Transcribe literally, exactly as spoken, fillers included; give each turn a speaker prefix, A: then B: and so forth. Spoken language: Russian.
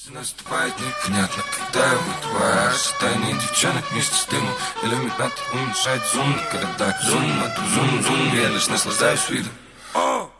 A: Наступает непонятно, когда вытворяешь состояние девчонок вместе с дымом. Иллюминатор уменьшает зум на городах. Зум, на ту зум, зум, я лишь наслаждаюсь видом.